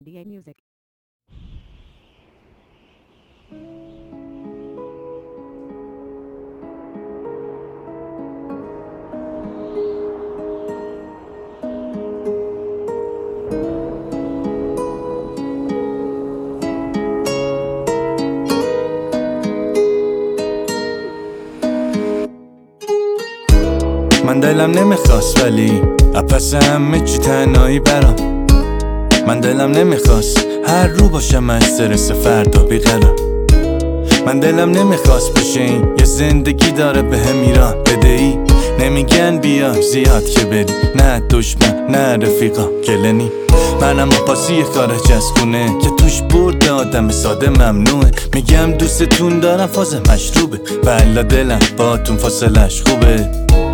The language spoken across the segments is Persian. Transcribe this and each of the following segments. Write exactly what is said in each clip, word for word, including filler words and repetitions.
دی ای Music. من دلم نمیخواست ولی اپس همه چی تنهایی برام. من دلم نمیخواست هر رو باشم استرس فردا بیقرار. من دلم نمیخواست بشه این یه زندگی داره به هم ایران بدهی. نمیگن بیا زیاد که بری، نه دشمن نه رفیقا گلنی. منم پاسی یه خارج از خونه که توش برد آدم ساده ممنوعه. میگم دوستتون دارم فاز مشروبه، والا دلم باتون فاصلش خوبه.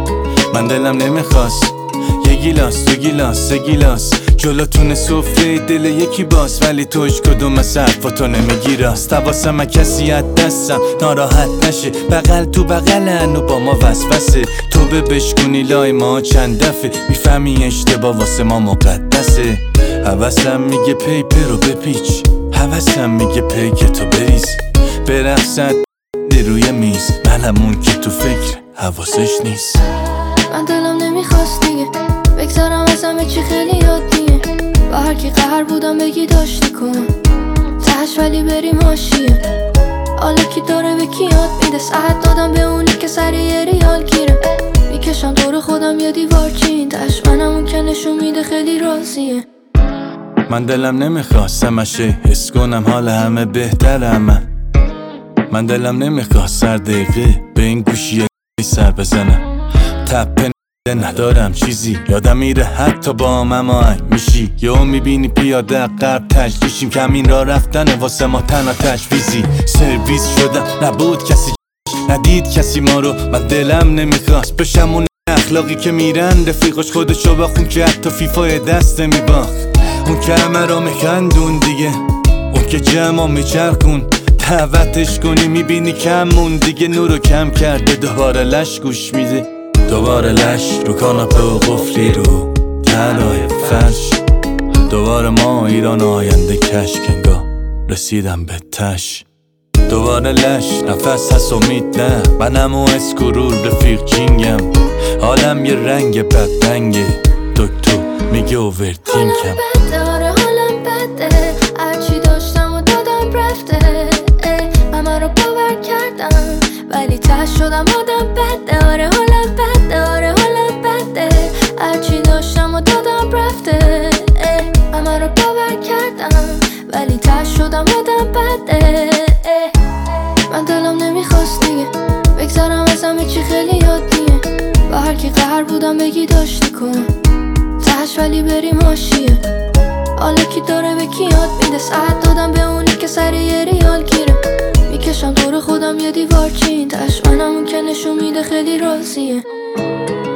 من دلم نمیخواست یه گیلاس دو گیلاس سه گیلاس جلوتون سفره دل یکی باز، ولی توش کدوم از حرفاتو نمیگی راست. حواسم کسی از دستم ناراحت نشه، بغل تو بغلن و با ما وسوسه. تو به بشکنی لای ما چند دفعه، میفهمی اشتباه واسه ما مقدسه. حواسم میگه پیپر رو بپیچ، حواسم میگه پیک تو بریز، برقصد روی میز. منم اون که تو فکر حواسش نیست. من دلم نمیخواست دیگه بگذارم از همه چی خیلی عادیه. با هر کی قهر بودم بگی داشتی کن تهش، ولی بریم حاشیه. حالا کی داره به کی یاد میده، ساعت دادم به اونی که سری یه ریال گیره. میکشم دور خودم یه دیوار چین تهش، منم اون که نشون میده خیلی راضیه. من دلم نمیخواست همشه حس کنم حال همه بهتره. من من دلم نمیخواست هر دقیقه به این گوشی سر بزنم. تپه ندارم چیزی یادم میره حتی با هم آهنگ میشی. یهو میبینی پیاده قرب تجلیشیم، کمین را رفتن واسه ما تنها تجویزی. سرویس شدم نبود کسی ندید کسی ما رو. من دلم نمیخواست بشم اون اخلاقی که میرن رفیقش خودشو باخون که حتی فیفای دست میباخت. اون که همه را میخندون دیگه، اون که جمع میچرخون دعوتش کنی میبینی کمون دیگه. نورو کم کرده دوباره لش گوش میده، دوباره لش رو کاناپه و قفلی رو تلای فرش. دوباره ما ایران آینده کش کنگاه رسیدم به تش. دوباره لش نفس هست امید نه، منم و اسکرول رفیق جینگم. حالم یه رنگ بدرنگه، دکتر میگه اوورتینکم. حالم بده، حالم بده، هرچی داشتم و دادم رفته. همه رو باور کردم ولی تش شدم آدم بده. آره حالم بده، آره حالم بده، هرچی داشتم و دادم رفته. همه رو باور کردم ولی تش شدم آدم بده. من دلم نمیخواست دیگه بگذارم از همه چی خیلی عادیه. با هر کی قهر بودم بگی داشتی کن تهش، ولی بریم حاشیه. حالا کی داره به کی یاد میده، ساعت دادم به اونی که سری یه ریال گیره. میکشم دور خودم یه دیوار چین تهش، منم اون که نشون میده خیلی راضیه.